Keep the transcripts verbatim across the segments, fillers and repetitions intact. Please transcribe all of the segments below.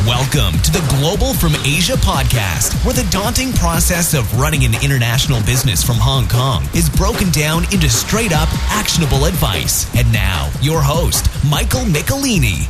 Welcome to the Global from Asia podcast, where the daunting process of running an international business from Hong Kong is broken down into straight-up, actionable advice. And now, your host, Michael Michelini.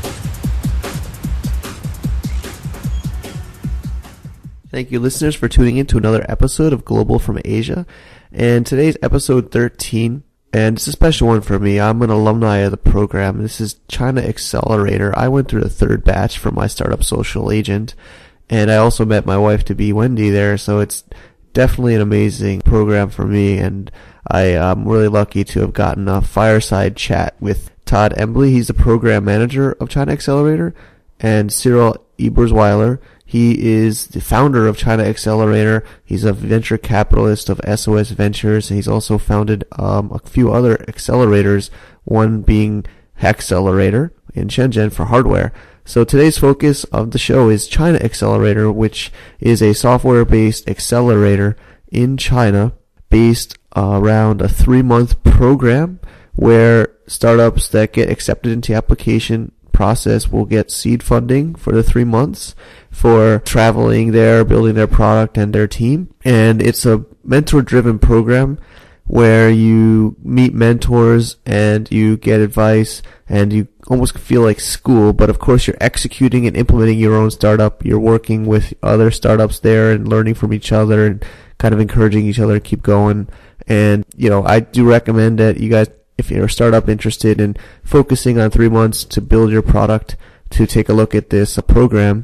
Thank you, listeners, for tuning in to another episode of Global from Asia. And today's episode thirteen, and it's a special one for me. I'm an alumni of the program. This is China Accelerator. I went through the third batch for my startup social agent, and I also met my wife to be Wendy there, so it's definitely an amazing program for me, and I am really lucky to have gotten a fireside chat with Todd Embley. He's the program manager of China Accelerator, and Cyril Ebersweiler. He is the founder of China Accelerator. He's a venture capitalist of S O S Ventures, and he's also founded um, a few other accelerators, one being Hackcelerator in Shenzhen for hardware. So today's focus of the show is China Accelerator, which is a software-based accelerator in China based uh, around a three-month program where startups that get accepted into the application process will get seed funding for the three months for traveling there, building their product and their team. And it's a mentor-driven program where you meet mentors and you get advice and you almost feel like school, but of course you're executing and implementing your own startup. You're working with other startups there and learning from each other and kind of encouraging each other to keep going. And, you know, I do recommend that you guys, if you're a startup interested in focusing on three months to build your product, to take a look at this uh, program.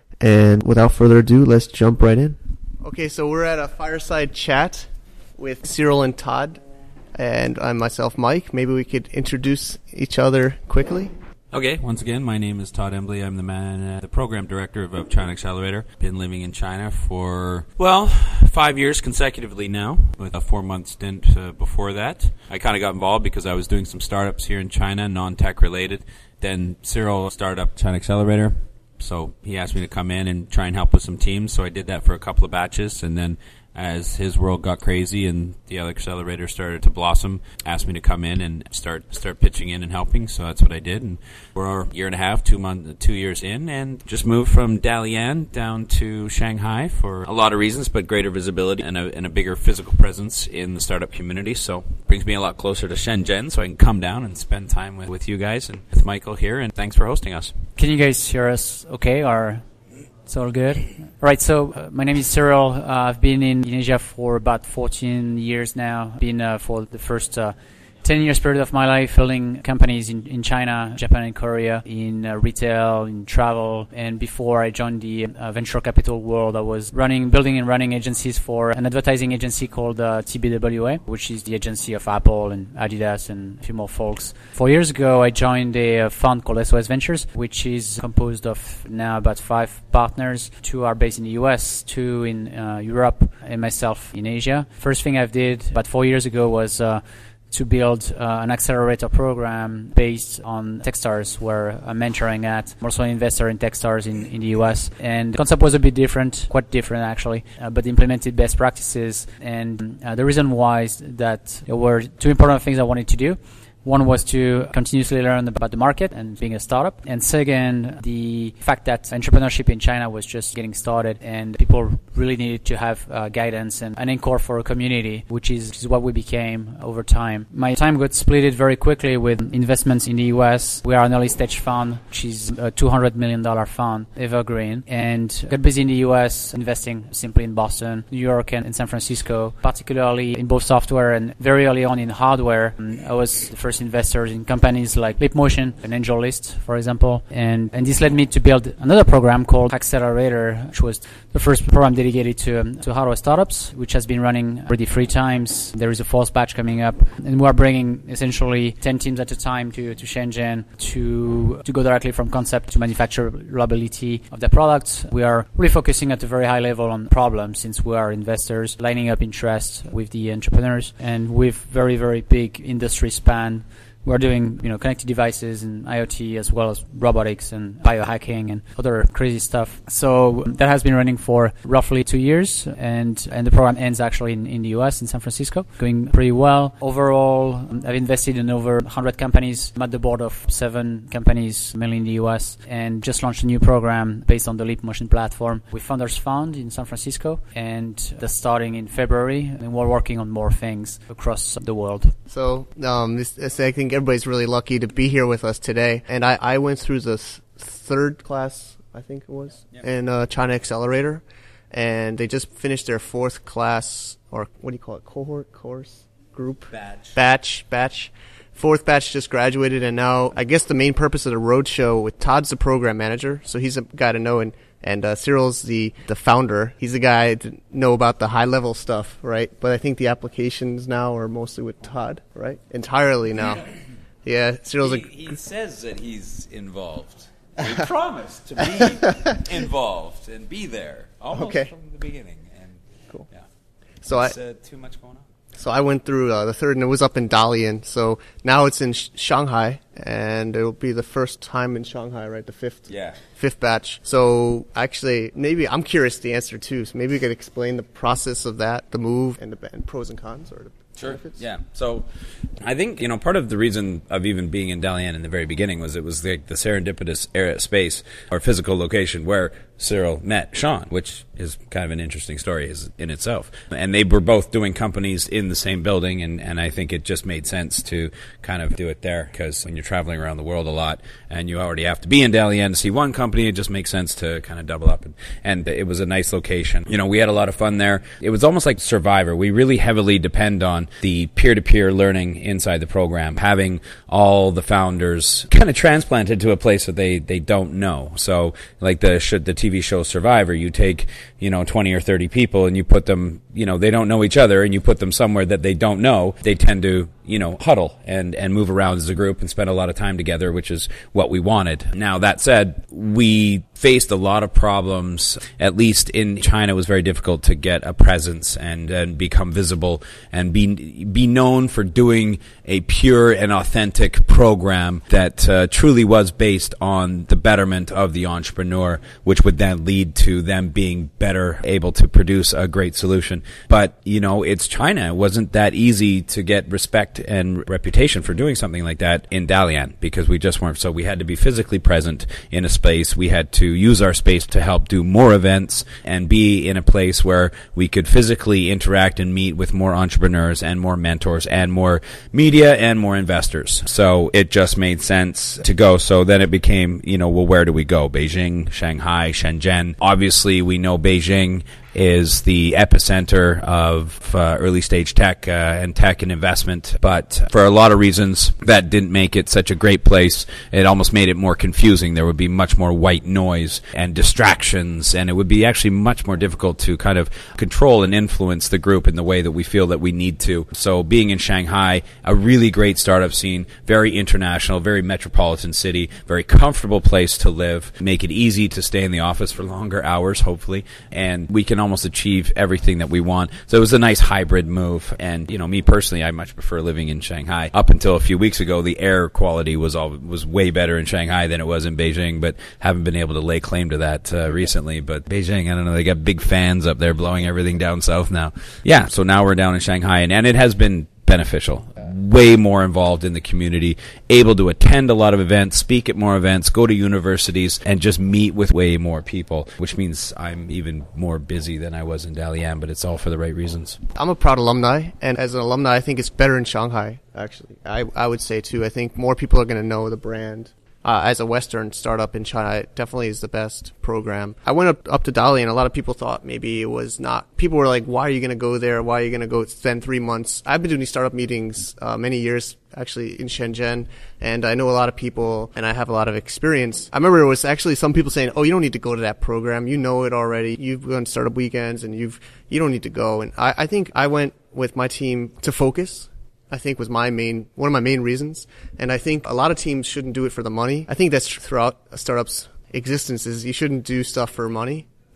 And without further ado, let's jump right in. Okay, so we're at a fireside chat with Cyril and Todd, and I'm myself, Mike. Maybe we could introduce each other quickly. Okay, once again, my name is Todd Embley. I'm the man, uh, the program director of, of China Accelerator. Been living in China for, well, five years consecutively now, with a four-month stint uh, before that. I kind of got involved because I was doing some startups here in China, non-tech related. Then Cyril started up China Accelerator, so he asked me to come in and try and help with some teams, so I did that for a couple of batches, and then as his world got crazy and the other accelerator started to blossom, asked me to come in and start start pitching in and helping. So that's what I did. And we're a year and a half, two months, two years in, and just moved from Dalian down to Shanghai for a lot of reasons, but greater visibility and a, and a bigger physical presence in the startup community. So it brings me a lot closer to Shenzhen, so I can come down and spend time with, with you guys and with Michael here. And thanks for hosting us. Can you guys hear us okay, or it's all good? All right, so uh, my name is Cyril. Uh, I've been in, in Asia for about fourteen years now. Been uh, for the first uh, ten years period of my life building companies in, in China, Japan, and Korea, in uh, retail, in travel. And before I joined the uh, venture capital world, I was running, building and running agencies for an advertising agency called uh, T B W A, which is the agency of Apple and Adidas and a few more folks. Four years ago, I joined a, a fund called S O S Ventures, which is composed of now about five partners. Two are based in the U S, two in uh, Europe, and myself in Asia. First thing I did about four years ago was uh, to build uh, an accelerator program based on Techstars, where I'm mentoring at. I'm also an investor in Techstars in, in the U S. And the concept was a bit different, quite different actually, uh, but implemented best practices. And uh, the reason why is that there were two important things I wanted to do. One was to continuously learn about the market and being a startup. And second, the fact that entrepreneurship in China was just getting started and people really needed to have uh, guidance and an anchor for a community, which is, which is what we became over time. My time got split very quickly with investments in the U S. We are an early stage fund, which is a two hundred million dollars fund, evergreen, and got busy in the U S investing simply in Boston, New York, and in San Francisco, particularly in both software and very early on in hardware. I was the first investors in companies like Leapmotion and AngelList, for example. And, and this led me to build another program called Accelerator, which was the first program dedicated to, um, to hardware startups, which has been running already three times. There is a fourth batch coming up. And we are bringing essentially ten teams at a time to, to Shenzhen to, to go directly from concept to manufacturability of the products. We are really focusing at a very high level on problems, since we are investors, lining up interest with the entrepreneurs, and with very, very big industry span we're doing, you know, connected devices and IoT as well as robotics and biohacking and other crazy stuff. So that has been running for roughly two years, and and the program ends actually in, in the U S, in San Francisco, going pretty well. Overall, I've invested in over one hundred companies. I'm at the board of seven companies, mainly in the U S, and just launched a new program based on the Leap Motion platform with Founders Fund in San Francisco, and that's starting in February, and we're working on more things across the world. So um, this, this, I think everybody's really lucky to be here with us today. And I, I went through the third class, I think it was, yep. in uh, China Accelerator, and they just finished their fourth class, or what do you call it, cohort, course, group? Batch. Batch, batch. Fourth batch just graduated, and now I guess the main purpose of the roadshow with Todd's the program manager, so he's a guy to know, and And uh, Cyril's the, the founder. He's the guy to know about the high-level stuff, right? But I think the applications now are mostly with Todd, right? Entirely now. Yeah, Cyril's he, a... he says that he's involved. He promised to be involved and be there almost okay. from the beginning. And cool. Yeah. So it's, I, uh, too much going on. So I went through uh, the third, and it was up in Dalian. So now it's in Sh- Shanghai, and it will be the first time in Shanghai, right? The fifth, yeah, fifth batch. So actually, maybe I'm curious the answer too. So maybe you could explain the process of that, the move, and the and pros and cons, or the Sure. benefits. Yeah. So I think, you know, part of the reason of even being in Dalian in the very beginning was it was the, the serendipitous era, space or physical location where Cyril met Sean, which is kind of an interesting story in itself. And they were both doing companies in the same building, and, and I think it just made sense to kind of do it there, because when you're traveling around the world a lot and you already have to be in Dalian to see one company, it just makes sense to kind of double up. And, and it was a nice location. You know, we had a lot of fun there. It was almost like Survivor. We really heavily depend on the peer-to-peer learning inside the program, having all the founders kind of transplanted to a place that they, they don't know. So like the should the T V show Survivor, you take, you know, twenty or thirty people and you put them, you know, they don't know each other, and you put them somewhere that they don't know. They tend to, you know, huddle and, and move around as a group and spend a lot of time together, which is what we wanted. Now, that said, we faced a lot of problems. At least in China, it was very difficult to get a presence and, and become visible and be be known for doing a pure and authentic program that uh, truly was based on the betterment of the entrepreneur, which would then lead to them being better able to produce a great solution. But, you know, it's China. It wasn't that easy to get respect and reputation for doing something like that in Dalian, because we just weren't. So we had to be physically present in a space. We had to use our space to help do more events and be in a place where we could physically interact and meet with more entrepreneurs and more mentors and more media and more investors. So it just made sense to go. So then it became, you know, well, where do we go? Beijing, Shanghai, Shenzhen. Obviously, we know Beijing is the epicenter of uh, early stage tech uh, and tech and investment. But for a lot of reasons, that didn't make it such a great place. It almost made it more confusing. There would be much more white noise and distractions, and it would be actually much more difficult to kind of control and influence the group in the way that we feel that we need to. So being in Shanghai, a really great startup scene, very international, very metropolitan city, very comfortable place to live, make it easy to stay in the office for longer hours, hopefully, and we can almost achieve everything that we want. So it was a nice hybrid move. And, you know, me personally, I much prefer living in Shanghai. Up until a few weeks ago, the air quality was all was way better in Shanghai than it was in Beijing, but haven't been able to lay claim to that uh, recently. But Beijing, I don't know, they got big fans up there blowing everything down south now. Yeah, so now we're down in Shanghai, and, and it has been beneficial. Way more involved in the community, able to attend a lot of events, speak at more events, go to universities, and just meet with way more people, which means I'm even more busy than I was in Dalian, but it's all for the right reasons. I'm a proud alumni, and as an alumni, I think it's better in Shanghai, actually. I, I would say, too. I think more people are going to know the brand. Uh, as a Western startup in China, it definitely is the best program. I went up, up to Dalian, and a lot of people thought maybe it was not. People were like, why are you going to go there? Why are you going to go spend three months? I've been doing these startup meetings uh, many years, actually, in Shenzhen, and I know a lot of people, and I have a lot of experience. I remember it was actually some people saying, oh, you don't need to go to that program. You know it already. You've gone to startup weekends, and you've you don't need to go. And I, I think I went with my team to focus. I think was my main, one of my main reasons. And I think a lot of teams shouldn't do it for the money. I think that's throughout a startup's existence is you shouldn't do stuff for money,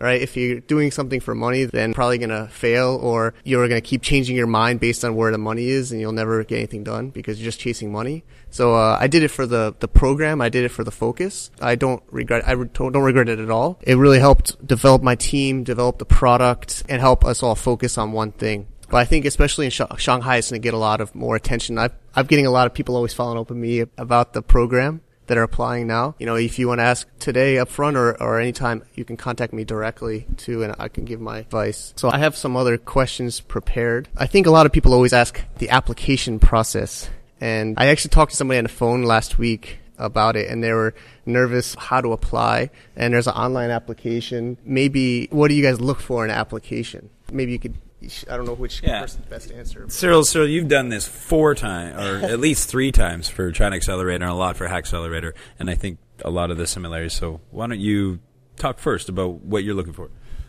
All right, if you're doing something for money, then probably going to fail, or you're going to keep changing your mind based on where the money is, and you'll never get anything done because you're just chasing money. So uh, I did it for the, the program. I did it for the focus. I don't regret. I re- don't regret it at all. It really helped develop my team, develop the product, and help us all focus on one thing. But I think especially in Sh- Shanghai, it's going to get a lot of more attention. I've, I'm getting a lot of people always following up with me about the program that are applying now. You know, if you want to ask today up front or, or anytime, you can contact me directly too, and I can give my advice. So I have some other questions prepared. I think a lot of people always ask the application process. And I actually talked to somebody on the phone last week about it, and they were nervous how to apply. And there's an online application. Maybe, what do you guys look for in an application? Maybe you could, I don't know which yeah. person's best to answer. Cyril, Cyril, you've done this four times, or at least three times for China Accelerator and a lot for Hackcelerator, and I think a lot of the similarities. So why don't you talk first about what you're looking for?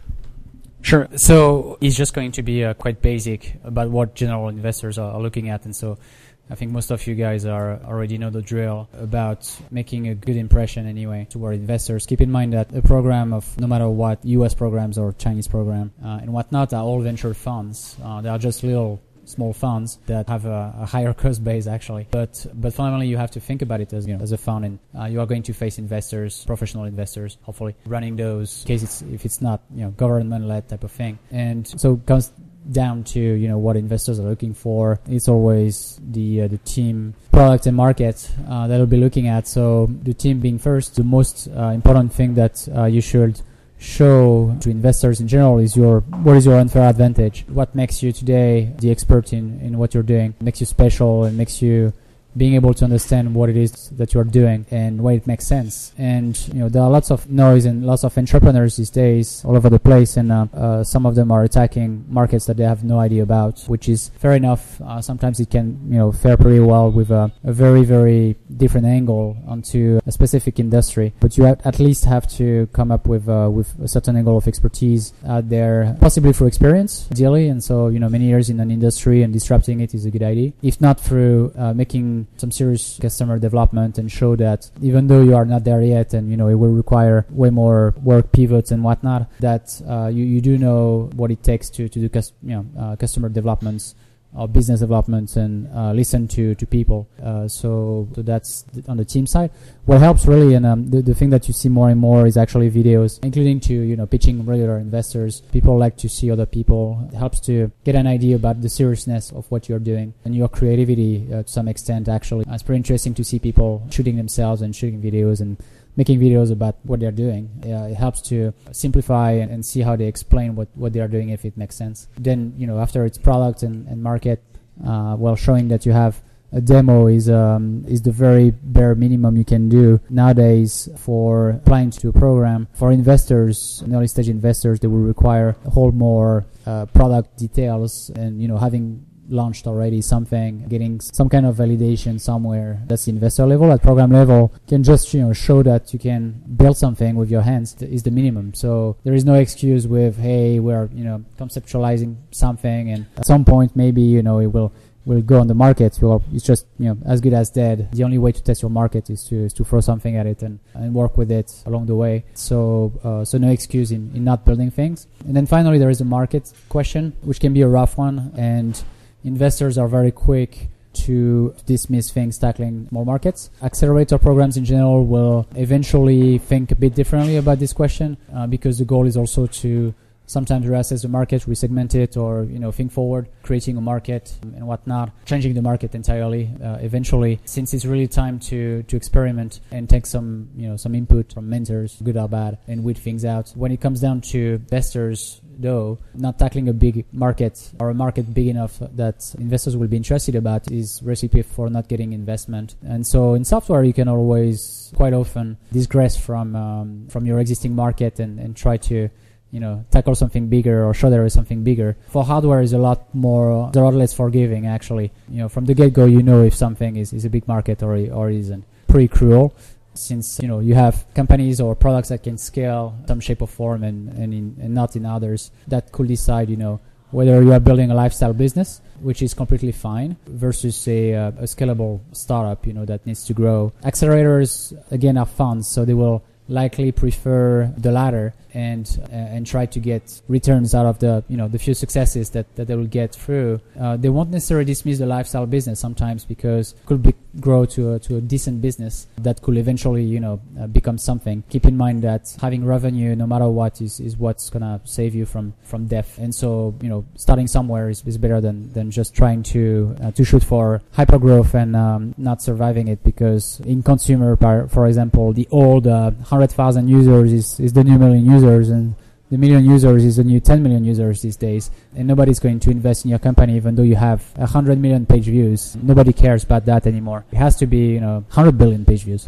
Sure. So it's just going to be uh, quite basic about what general investors are, are looking at, and so I think most of you guys are already know the drill about making a good impression anyway toward investors. Keep in mind that a program of no matter what, U S programs or Chinese program uh, and whatnot, are all venture funds. Uh, they are just little small funds that have a, a higher cost base actually. But but fundamentally you have to think about it as, you know, as a fund, and uh, you are going to face investors, professional investors, hopefully running those cases if it's not, you know, government-led type of thing. And so it comes down to, you know, what investors are looking for. It's always the uh, the team, product, and market uh, that we'll be looking at. So the team being first, the most uh, important thing that uh, you should show to investors in general is your what is your unfair advantage. What makes you today the expert in, in what you're doing, makes you special, and makes you being able to understand what it is that you're doing and why it makes sense. And, you know, there are lots of noise and lots of entrepreneurs these days all over the place, and uh, uh, some of them are attacking markets that they have no idea about, which is fair enough. Uh, sometimes it can, you know, fare pretty well with a, a very, very different angle onto a specific industry. But you at least have to come up with uh, with a certain angle of expertise out there, possibly through experience, ideally. And so, you know, many years in an industry and disrupting it is a good idea. If not through uh, making some serious customer development, and show that even though you are not there yet, and, you know, it will require way more work, pivots and whatnot, that uh, you, you do know what it takes to, to do cus- you know, uh, customer developments or business developments, and uh, listen to, to people. Uh, so, so that's th- on the team side. What helps really, and um, the, the thing that you see more and more is actually videos, including to, you know, pitching regular investors. People like to see other people. It helps to get an idea about the seriousness of what you're doing and your creativity uh, to some extent, actually. It's pretty interesting to see people shooting themselves and shooting videos and making videos about what they're doing. Uh, it helps to simplify and, and see how they explain what, what they are doing, if it makes sense. Then, you know, after it's product and, and market, uh, well, showing that you have a demo is um, is the very bare minimum you can do nowadays for applying to a program. For investors, early stage investors, they will require a whole more uh, product details, and, you know, having launched already something, getting some kind of validation somewhere. That's the investor level. At program level, you can just, you know, show that you can build something with your hands is the minimum. So there is no excuse with, hey, we're, you know, conceptualizing something, and at some point maybe, you know, it will will go on the market. Well, it's just, you know, as good as dead. The only way to test your market is to is to throw something at it and, and work with it along the way. So uh, so no excuse in, in not building things. And then finally, there is a market question, which can be a rough one, and investors are very quick to dismiss things tackling more markets. Accelerator programs in general will eventually think a bit differently about this question, uh, because the goal is also to sometimes reassess the market, resegment it, or, you know, think forward, creating a market and whatnot, changing the market entirely uh, eventually, since it's really time to to experiment and take some, you know, some input from mentors, good or bad, and weed things out. When it comes down to investors, though, not tackling a big market or a market big enough that investors will be interested about is recipe for not getting investment. And so in software, you can always quite often digress from um, from your existing market and, and try to, you know, tackle something bigger or show there is something bigger. For hardware, is a lot more, a lot less forgiving, actually. You know, from the get-go, you know if something is, is a big market or or isn't. Pretty cruel, since, you know, you have companies or products that can scale some shape or form, and and, in, and not in others, that could decide, you know, whether you are building a lifestyle business, which is completely fine, versus a, uh, a scalable startup, you know, that needs to grow. Accelerators, again, are funds, so they will likely prefer the latter and uh, and try to get returns out of the you know the few successes that, that they will get through. Uh, they won't necessarily dismiss the lifestyle business sometimes because it could be, grow to a, to a decent business that could eventually you know uh, become something. Keep in mind that having revenue no matter what is, is what's gonna save you from, from death. And so you know starting somewhere is, is better than, than just trying to uh, to shoot for hyper growth and um, not surviving it, because in consumer, for example, the old uh, one hundred thousand users is, is the new million users, and the million users is the new ten million users these days, and nobody's going to invest in your company even though you have one hundred million page views. Nobody cares about that anymore. It has to be, you know, one hundred billion page views.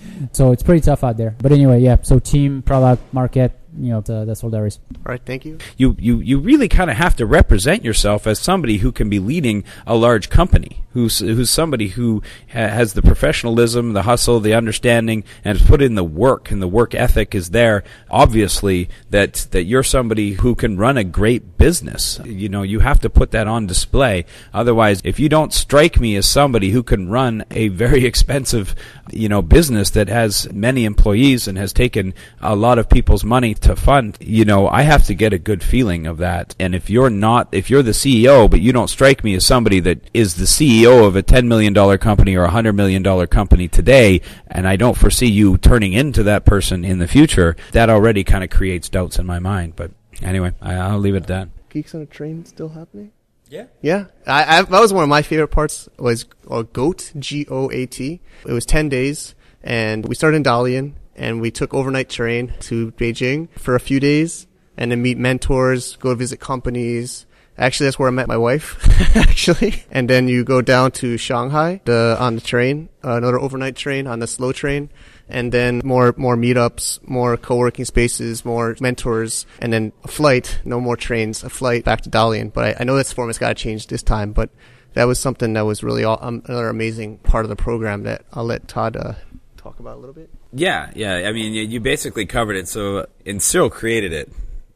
So it's pretty tough out there. But anyway, yeah, so team, product, market, you know, the, that's all there is. All right, thank you. You you, you really kind of have to represent yourself as somebody who can be leading a large company, who's who's somebody who ha- has the professionalism, the hustle, the understanding, and has put in the work, and the work ethic is there. Obviously, that that you're somebody who can run a great business. You know, you have to put that on display. Otherwise, if you don't strike me as somebody who can run a very expensive, you know, business that has many employees and has taken a lot of people's money to fund, you know, I have to get a good feeling of that. And if you're not, if you're the C E O, but you don't strike me as somebody that is the C E O of a ten million dollars company or a one hundred million dollars company today, and I don't foresee you turning into that person in the future, that already kind of creates doubts in my mind. But anyway, I, I'll leave it at that. Geeks on a Train still happening? Yeah. Yeah. I, I, that was one of my favorite parts, was uh, GOAT, G O A T. It was ten days, and we started in Dalian, and we took overnight train to Beijing for a few days, and then meet mentors, go visit companies. Actually, that's where I met my wife, actually. And then you go down to Shanghai the, on the train, uh, another overnight train on the slow train, and then more more meetups, more co-working spaces, more mentors, and then a flight, no more trains, a flight back to Dalian. But I, I know this format's got to change this time, but that was something that was really all, um, another amazing part of the program that I'll let Todd uh, talk about a little bit. Yeah, yeah. I mean, you, you basically covered it. So, and Cyril created it.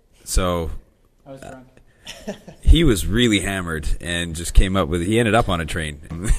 So, I was drunk. He was really hammered and just came up with, he ended up on a train.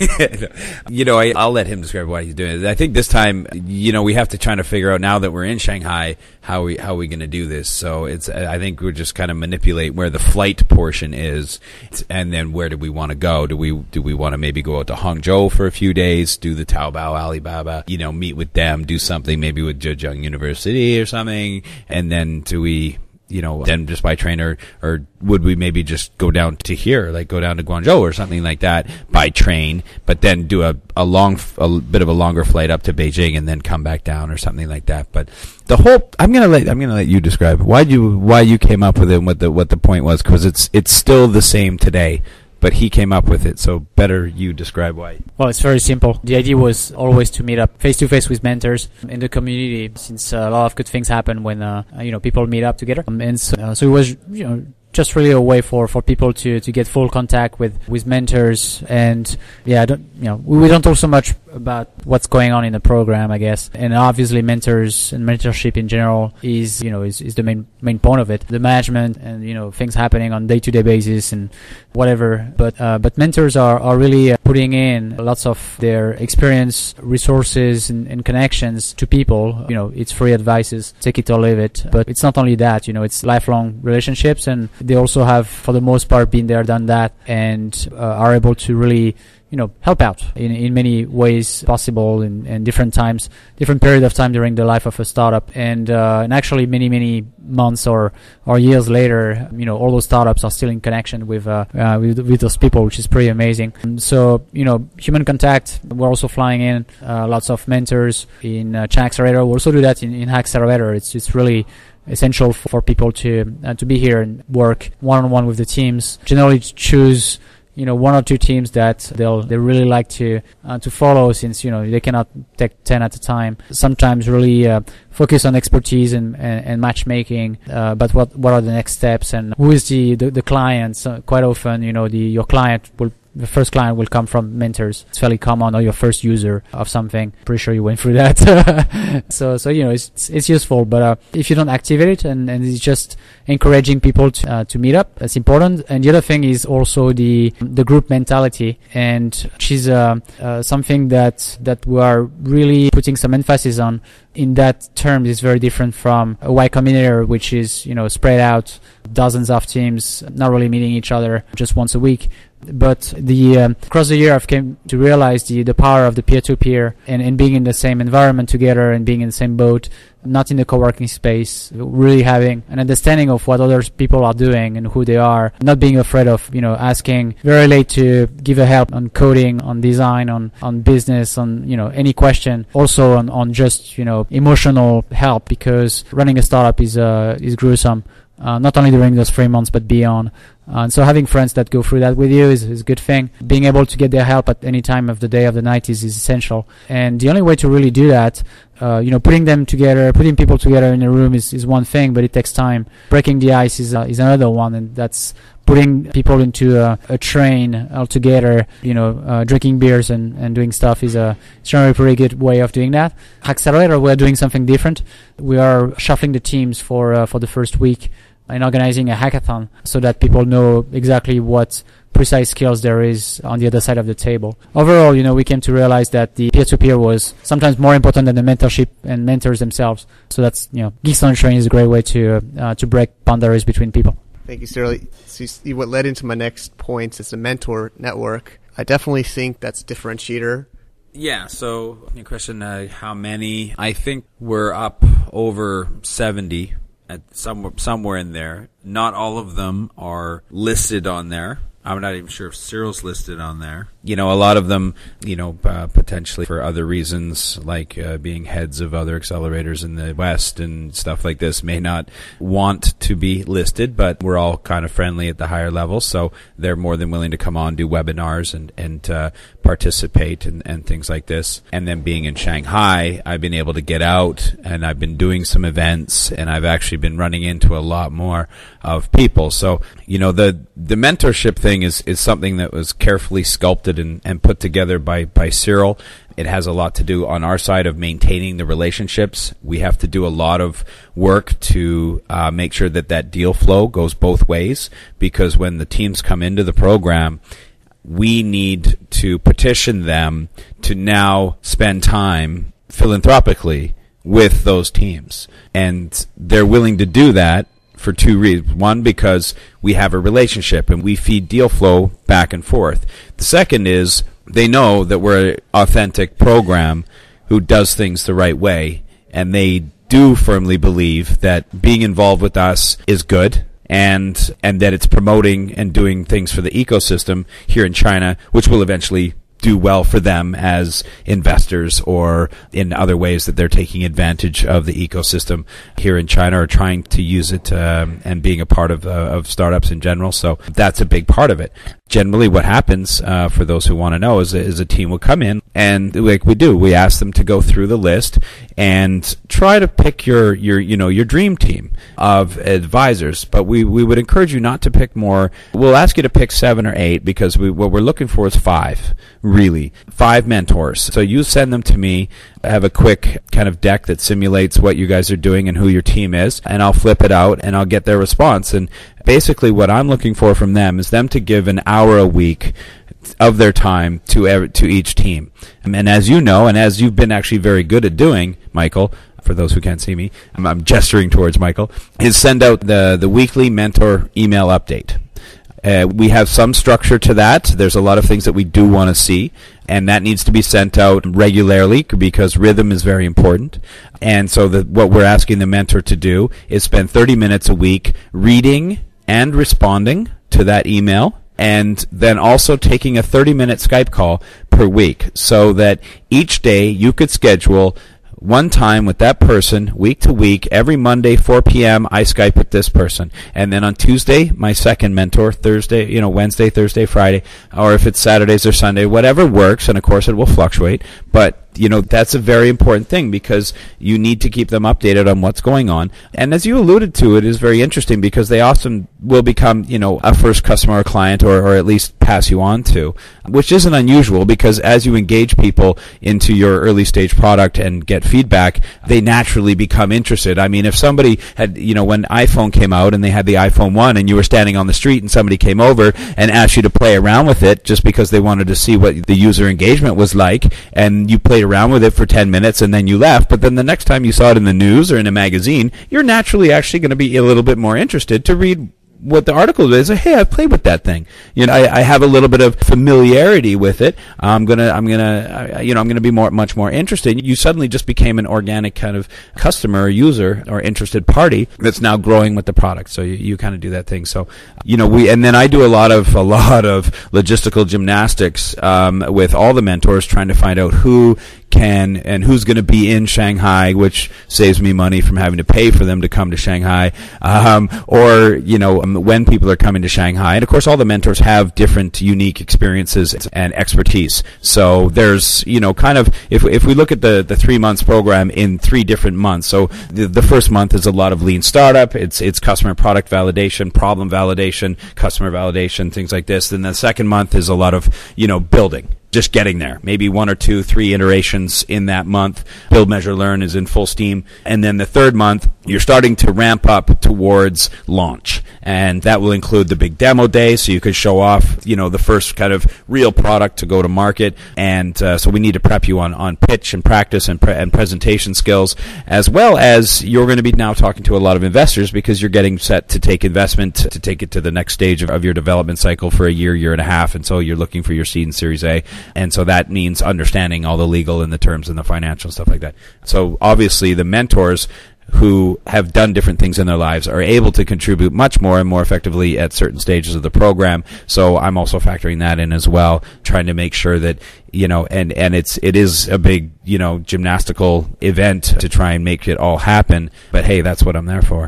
You know, I, I'll let him describe what he's doing. I think this time, you know, we have to try to figure out, now that we're in Shanghai, how we, how we going to do this. So it's, I think we're just kind of manipulate where the flight portion is, and then where do we want to go? Do we, do we want to maybe go out to Hangzhou for a few days, do the Taobao, Alibaba, you know, meet with them, do something maybe with Zhejiang University or something, and then do we, you know, then just by train, or, or would we maybe just go down to here, like go down to Guangzhou or something like that by train, but then do a, a long, a bit of a longer flight up to Beijing and then come back down or something like that. But the whole, I'm gonna let, I'm gonna let you describe why you, why you came up with it and what the, what the point was, because it's, it's still the same today. But he came up with it, so better you describe why. Well, it's very simple. The idea was always to meet up face-to-face with mentors in the community, since uh, a lot of good things happen when uh, you know people meet up together. Um, and so, uh, so it was, you know, just really a way for, for people to, to get full contact with, with mentors. And yeah, I don't, you know, we don't talk so much about what's going on in the program, I guess. And obviously mentors and mentorship in general is, you know, is, is the main, main point of it. The management and, you know, things happening on day-to-day basis and whatever. But, uh, but mentors are, are really uh, putting in lots of their experience, resources and, and connections to people. You know, it's free advices, take it or leave it. But it's not only that, you know, it's lifelong relationships, and they also have, for the most part, been there, done that, and uh, are able to really, you know, help out in, in many ways possible in, in different times, different period of time during the life of a startup. And, uh, and actually many, many months or, or years later, you know, all those startups are still in connection with, uh, uh, with, with those people, which is pretty amazing. And so, you know, human contact, we're also flying in, uh, lots of mentors in, uh, China Accelerator. We also do that in, in Hack Accelerator. It's, it's really essential for people to, uh, to be here and work one-on-one with the teams. Generally choose, you know, one or two teams that they'll they really like to uh, to follow, since, you know, they cannot take ten at a time. Sometimes really uh, focus on expertise and, and, and matchmaking, uh, but what what are the next steps and who is the the, the client? So quite often, you know, the your client will. The first client will come from mentors. It's fairly common, or your first user of something. Pretty sure you went through that. so, so, you know, it's, it's useful, but, uh, if you don't activate it, and, and it's just encouraging people to, uh, to meet up, that's important. And the other thing is also the, the group mentality, and which is, uh, uh, something that, that we are really putting some emphasis on, in that terms is very different from a Y Combinator, which is, you know, spread out, dozens of teams, not really meeting each other just once a week. But the um, across the year, I've came to realize the, the power of the peer-to-peer and, and being in the same environment together and being in the same boat, not in the co-working space, really having an understanding of what other people are doing and who they are, not being afraid of, you know, asking very late to give a help on coding, on design, on, on business, on, you know, any question. Also on, on just, you know, emotional help, because running a startup is, uh, is gruesome. Uh, not only during those three months, but beyond. Uh, and so having friends that go through that with you is, is a good thing. Being able to get their help at any time of the day, of the night is, is essential. And the only way to really do that, uh, you know, putting them together, putting people together in a room is, is one thing, but it takes time. Breaking the ice is, uh, is another one, and that's putting people into a, a train all together, you know, uh, drinking beers and, and doing stuff is a generally pretty good way of doing that. Accelerator, we're doing something different. We are shuffling the teams for uh, for the first week and organizing a hackathon so that people know exactly what precise skills there is on the other side of the table. Overall, you know, we came to realize that the peer-to-peer was sometimes more important than the mentorship and mentors themselves. So that's, you know, Geeks on a Train is a great way to uh, to break boundaries between people. Thank you, Cyril. So you see what led into my next point is the mentor network. I definitely think that's a differentiator. Yeah, so your question, uh, how many? I think we're up over seventy at somewhere, somewhere in there. Not all of them are listed on there. I'm not even sure if Cyril's listed on there. You know, a lot of them, you know, uh, potentially for other reasons, like uh, being heads of other accelerators in the West and stuff like this, may not want to be listed, but we're all kind of friendly at the higher level, so they're more than willing to come on, do webinars and, and uh, participate and, and things like this. And then being in Shanghai, I've been able to get out, and I've been doing some events, and I've actually been running into a lot more of people. So, you know, the, the mentorship thing is, is something that was carefully sculpted and, and put together by, by Cyril. It has a lot to do on our side of maintaining the relationships. We have to do a lot of work to uh, make sure that that deal flow goes both ways, because when the teams come into the program, we need to petition them to now spend time philanthropically with those teams. And they're willing to do that for two reasons. One, because we have a relationship and we feed deal flow back and forth. The second is they know that we're an authentic program who does things the right way, and they do firmly believe that being involved with us is good, and and that it's promoting and doing things for the ecosystem here in China, which will eventually do well for them as investors or in other ways that they're taking advantage of the ecosystem here in China or trying to use it um, and being a part of, uh, of startups in general. So that's a big part of it. Generally what happens, uh, for those who want to know, is, is a team will come in and like we do, we ask them to go through the list and try to pick your, your, you know, your dream team of advisors. But we, we would encourage you not to pick more. We'll ask you to pick seven or eight because we, what we're looking for is five, really. Five mentors. So you send them to me. I have a quick kind of deck that simulates what you guys are doing and who your team is, and I'll flip it out and I'll get their response. And basically what I'm looking for from them is them to give an hour a week of their time to every, to each team. And as you know, and as you've been actually very good at doing, Michael, for those who can't see me, I'm, I'm gesturing towards Michael, is send out the, the weekly mentor email update. Uh, we have some structure to that. There's a lot of things that we do want to see, and that needs to be sent out regularly because rhythm is very important. And so the, what we're asking the mentor to do is spend thirty minutes a week reading and responding to that email, and then also taking a thirty-minute Skype call per week so that each day you could schedule one time with that person, week to week, every Monday, four p.m., I Skype with this person. And then on Tuesday, my second mentor, Thursday, you know, Wednesday, Thursday, Friday, or if it's Saturdays or Sunday, whatever works, and of course it will fluctuate, but you know, that's a very important thing because you need to keep them updated on what's going on. And as you alluded to, it is very interesting because they often will become, you know, a first customer or client or, or at least pass you on to, which isn't unusual because as you engage people into your early stage product and get feedback, they naturally become interested. I mean, if somebody had, you know, when iPhone came out and they had the iPhone one and you were standing on the street and somebody came over and asked you to play around with it just because they wanted to see what the user engagement was like, and you played around with it for ten minutes and then you left, but then the next time you saw it in the news or in a magazine, you're naturally actually going to be a little bit more interested to read what the article is. Hey, I've played with that thing. You know, I, I have a little bit of familiarity with it. I'm gonna, I'm gonna, you know, I'm gonna be more, much more interested. You suddenly just became an organic kind of customer or user or interested party that's now growing with the product. So you, you kind of do that thing. So, you know, we, and then I do a lot of, a lot of logistical gymnastics, um, with all the mentors trying to find out who can and who's going to be in Shanghai, which saves me money from having to pay for them to come to Shanghai, um, or, you know, when people are coming to Shanghai. And of course, all the mentors have different unique experiences and expertise. So there's, you know, kind of, if if we look at the, the three months program in three different months. So the, the first month is a lot of lean startup. It's, it's customer product validation, problem validation, customer validation, things like this. Then the second month is a lot of, you know, building. Just getting there. Maybe one or two, three iterations in that month. Build, measure, learn is in full steam. And then the third month, you're starting to ramp up towards launch. And that will include the big demo day, so you could show off, you know, the first kind of real product to go to market. And uh, so we need to prep you on, on pitch and practice and, pre- and presentation skills, as well as you're going to be now talking to a lot of investors because you're getting set to take investment to take it to the next stage of, of your development cycle for a year, year and a half. And so you're looking for your seed and Series A. And so that means understanding all the legal and the terms and the financial stuff like that. So obviously the mentors who have done different things in their lives are able to contribute much more and more effectively at certain stages of the program. So I'm also factoring that in as well, trying to make sure that, you know, and, and it's, it is a big, you know, gymnastical event to try and make it all happen. But hey, that's what I'm there for.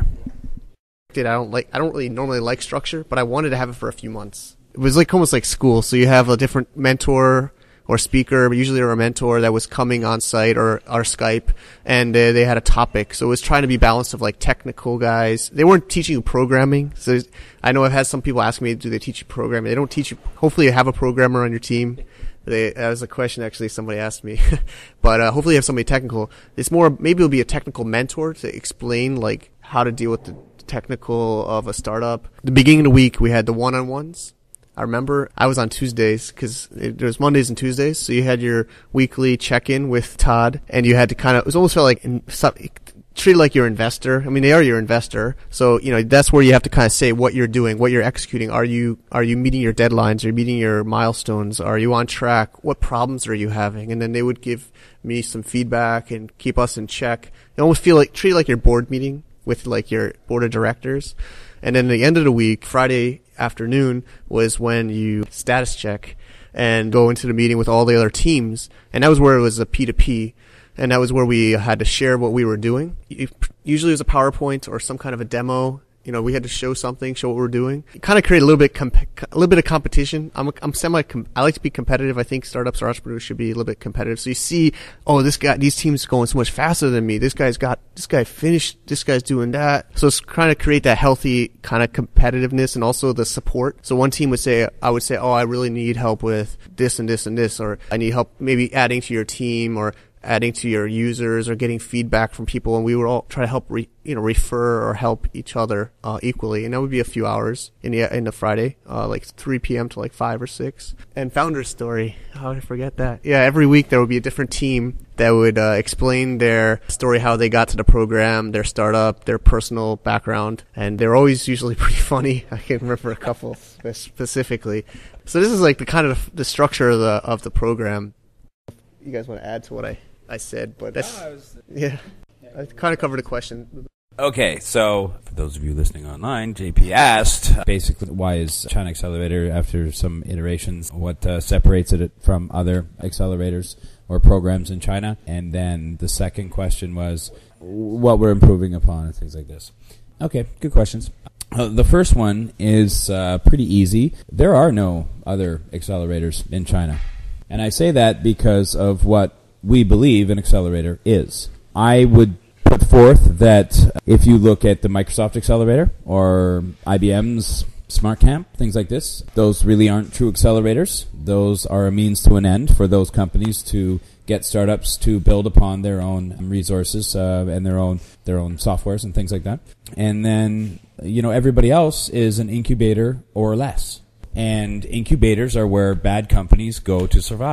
I don't like, I don't really normally like structure, but I wanted to have it for a few months. It was like almost like school. So you have a different mentor or speaker, but usually or a mentor that was coming on site or our Skype, and uh, they had a topic. So it was trying to be balanced of like technical guys. They weren't teaching you programming. So I know I've had some people ask me, do they teach you programming? They don't teach you. Hopefully you have a programmer on your team. They, that was a question actually somebody asked me. But uh, hopefully you have somebody technical. It's more, maybe it'll be a technical mentor to explain like how to deal with the technical of a startup. The beginning of the week, we had the one-on-ones. I remember I was on Tuesdays because there was Mondays and Tuesdays. So you had your weekly check-in with Todd, and you had to kind of, it was almost felt like in, treat it like your investor. I mean, they are your investor. So, you know, that's where you have to kind of say what you're doing, what you're executing. Are you, are you meeting your deadlines? Are you meeting your milestones? Are you on track? What problems are you having? And then they would give me some feedback and keep us in check. You almost feel like, treat it like your board meeting with like your board of directors. And then at the end of the week, Friday afternoon was when you status check and go into the meeting with all the other teams. And that was where it was a P to P. And that was where we had to share what we were doing. Usually it was a PowerPoint or some kind of a demo. You know, we had to show something, show what we're doing. It kind of create a little bit, comp- a little bit of competition. I'm, I'm semi, I like to be competitive. I think startups or entrepreneurs should be a little bit competitive. So you see, oh, this guy, these teams going so much faster than me. This guy's got, this guy finished, this guy's doing that. So it's trying to create that healthy kind of competitiveness and also the support. So one team would say, I would say, oh, I really need help with this and this and this, or I need help maybe adding to your team or adding to your users or getting feedback from people, and we would all try to help re, you know refer or help each other uh, equally, and that would be a few hours in the in the Friday, uh, like three p.m. to like five or six. And founder story, how did I forget that? Yeah, every week there would be a different team that would uh, explain their story, how they got to the program, their startup, their personal background, and they're always usually pretty funny. I can remember a couple specifically. So this is like the kind of the structure of the of the program. You guys want to add to what I I said, but that's, no, was, yeah, I kind of covered the question. Okay, so for those of you listening online, J P asked, basically, why is China Accelerator, after some iterations, what uh, separates it from other accelerators or programs in China? And then the second question was what we're improving upon and things like this. Okay, good questions. Uh, the first one is uh, pretty easy. There are no other accelerators in China. And I say that because of what we believe an accelerator is. I would put forth that if you look at the Microsoft Accelerator or I B M's SmartCamp, things like this, those really aren't true accelerators. Those are a means to an end for those companies to get startups to build upon their own resources uh, and their own their own softwares and things like that. And then, you know, everybody else is an incubator or less. And incubators are where bad companies go to survive.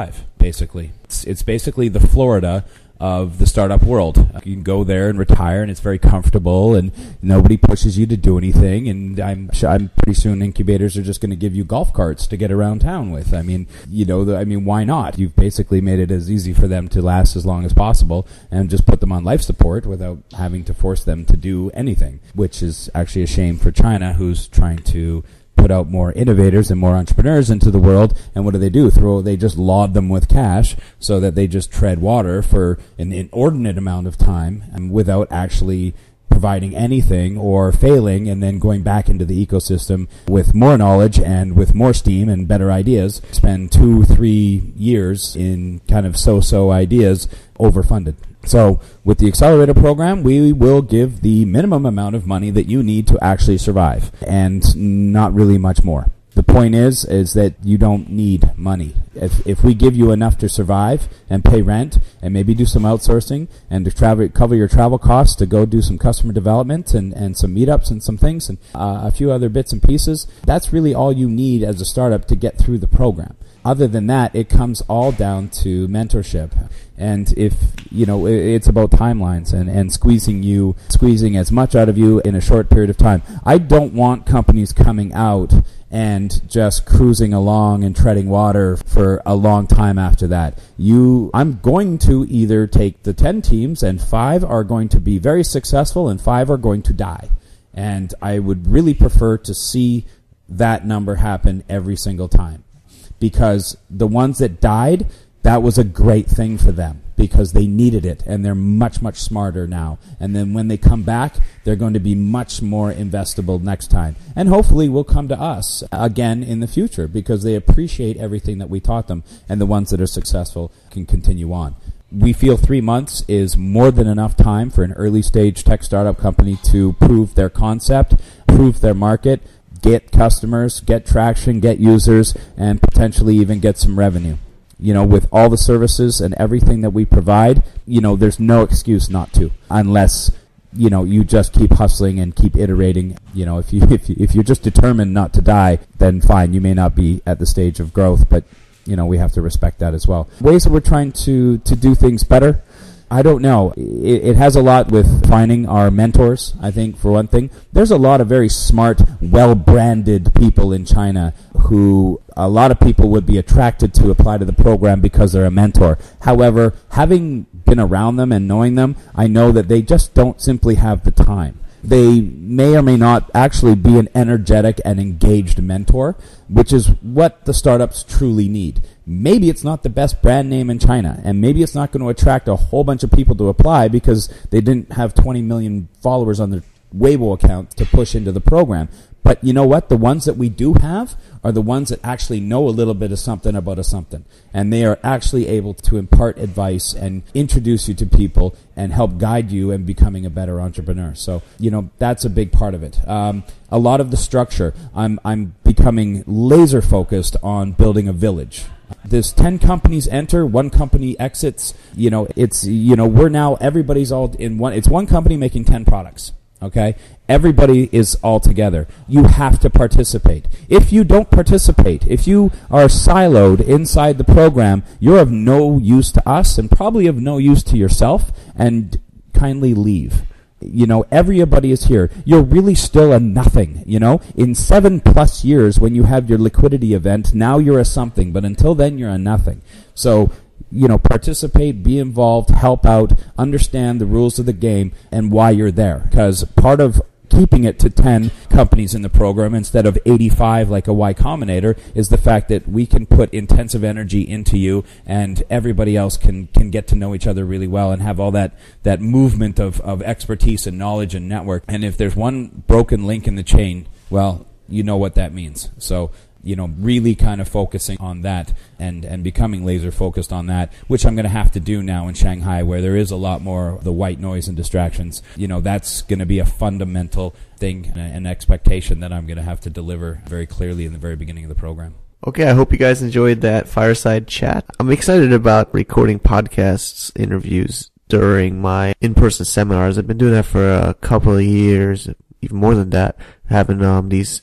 basically. It's, it's basically the Florida of the startup world. You can go there and retire, and it's very comfortable, and nobody pushes you to do anything. And I'm I'm pretty soon incubators are just going to give you golf carts to get around town with. I mean, you know, the, I mean, why not? You've basically made it as easy for them to last as long as possible, and just put them on life support without having to force them to do anything, which is actually a shame for China, who's trying to put out more innovators and more entrepreneurs into the world. And what do they do? Throw they just laud them with cash so that they just tread water for an inordinate amount of time and without actually providing anything or failing, and then going back into the ecosystem with more knowledge and with more steam and better ideas. Spend two, three years in kind of so-so ideas, overfunded. So with the accelerator program, we will give the minimum amount of money that you need to actually survive, and not really much more. The point is, is that you don't need money. If if we give you enough to survive and pay rent and maybe do some outsourcing and to travel, cover your travel costs to go do some customer development and, and some meetups and some things and uh, a few other bits and pieces, that's really all you need as a startup to get through the program. Other than that, it comes all down to mentorship. And if, you know, it's about timelines and, and squeezing you, squeezing as much out of you in a short period of time. I don't want companies coming out and just cruising along and treading water for a long time after that. You, I'm going to either take the ten teams and five are going to be very successful and five are going to die. And I would really prefer to see that number happen every single time. Because the ones that died, that was a great thing for them because they needed it, and they're much, much smarter now. And then when they come back, they're going to be much more investable next time. And hopefully will come to us again in the future because they appreciate everything that we taught them, and the ones that are successful can continue on. We feel three months is more than enough time for an early-stage tech startup company to prove their concept, prove their market, get customers, get traction, get users, and potentially even get some revenue. You know, with all the services and everything that we provide, you know, there's no excuse not to, unless, you know, you just keep hustling and keep iterating. You know, if you if you, if you're just determined not to die, then fine, you may not be at the stage of growth, but you know, we have to respect that as well. Ways that we're trying to to do things better, I don't know. It, it has a lot with finding our mentors, I think, for one thing. There's a lot of very smart, well-branded people in China who a lot of people would be attracted to apply to the program because they're a mentor. However, having been around them and knowing them, I know that they just don't simply have the time. They may or may not actually be an energetic and engaged mentor, which is what the startups truly need. Maybe it's not the best brand name in China, and maybe it's not going to attract a whole bunch of people to apply because they didn't have twenty million followers on their Weibo account to push into the program. But you know what? The ones that we do have are the ones that actually know a little bit of something about a something. And they are actually able to impart advice and introduce you to people and help guide you in becoming a better entrepreneur. So, you know, that's a big part of it. Um, a lot of the structure, I'm, I'm becoming laser focused on building a village. There's ten companies enter, one company exits. You know, it's, you know, we're now, everybody's all in one, it's one company making ten products. Okay? Everybody is all together. You have to participate. If you don't participate, if you are siloed inside the program, you're of no use to us and probably of no use to yourself, and kindly leave. You know, everybody is here. You're really still a nothing, you know? In seven plus years when you have your liquidity event, now you're a something, but until then you're a nothing. So, you know, participate, be involved, help out, understand the rules of the game and why you're there. Because part of keeping it to ten companies in the program instead of eighty-five like a Y Combinator is the fact that we can put intensive energy into you and everybody else can, can get to know each other really well and have all that, that movement of, of expertise and knowledge and network. And if there's one broken link in the chain, well, you know what that means. So, you know, really kind of focusing on that and, and becoming laser focused on that, which I'm going to have to do now in Shanghai where there is a lot more of the white noise and distractions. You know, that's going to be a fundamental thing and an expectation that I'm going to have to deliver very clearly in the very beginning of the program. Okay, I hope you guys enjoyed that fireside chat. I'm excited about recording podcasts, interviews during my in-person seminars. I've been doing that for a couple of years, even more than that, having um, these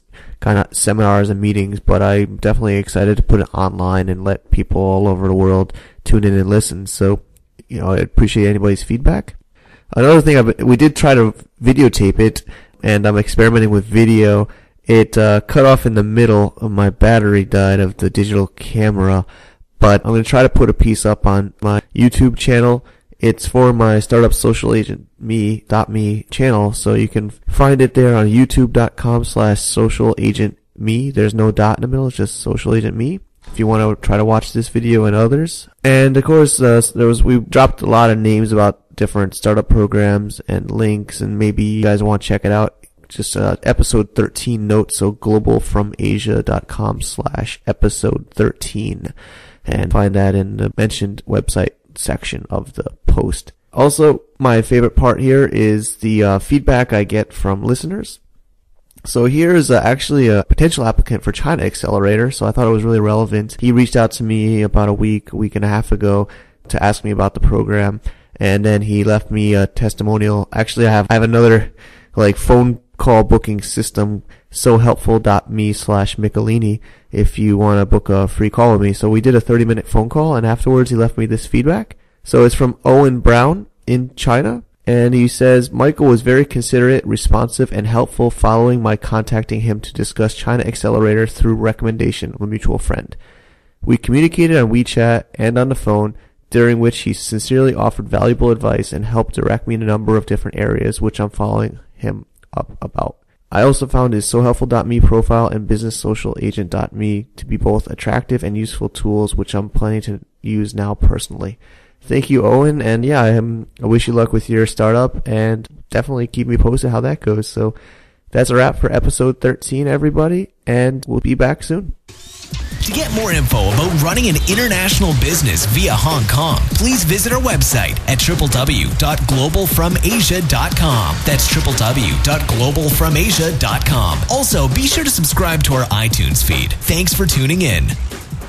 kind of seminars and meetings, but I'm definitely excited to put it online and let people all over the world tune in and listen. So, you know, I appreciate anybody's feedback. Another thing, I've, we did try to videotape it, and I'm experimenting with video. It uh, cut off in the middle, of my battery died of the digital camera, but I'm going to try to put a piece up on my YouTube channel. It's for my Startup Social Agent Me dot me channel, so you can find it there on youtube.com slash social agent me. There's no dot in the middle, it's just Social Agent Me, if you want to try to watch this video and others. And of course, uh, there was we dropped a lot of names about different startup programs and links, and maybe you guys want to check it out. Just uh, episode thirteen notes, so globalfromasia.com slash episode thirteen, and find that in the mentioned website section of the post. Also, my favorite part here is the uh, feedback I get from listeners. So here's uh, actually a potential applicant for China Accelerator, so I thought it was really relevant. He reached out to me about a week, a week and a half ago to ask me about the program, and then he left me a testimonial. Actually, I have I have another like phone call booking system, sohelpful.me slash Michelini, if you want to book a free call with me. So we did a thirty minute phone call, and afterwards he left me this feedback. So it's from Owen Brown in China, and he says, Michael was very considerate, responsive, and helpful following my contacting him to discuss China Accelerator through recommendation of a mutual friend. We communicated on WeChat and on the phone, during which he sincerely offered valuable advice and helped direct me in a number of different areas, which I'm following him up about. I also found his sohelpful.me profile and business social agent.me to be both attractive and useful tools, which I'm planning to use now personally. Thank you, Owen, and yeah, I, am, I wish you luck with your startup, and definitely keep me posted how that goes. So that's a wrap for episode thirteen, everybody, and we'll be back soon. To get more info about running an international business via Hong Kong, please visit our website at w w w dot global from asia dot com. That's w w w dot global from asia dot com. Also, be sure to subscribe to our iTunes feed. Thanks for tuning in.